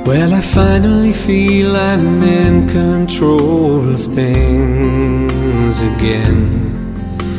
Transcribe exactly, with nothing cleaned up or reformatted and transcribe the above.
Well, I finally feel I'm in control of things again.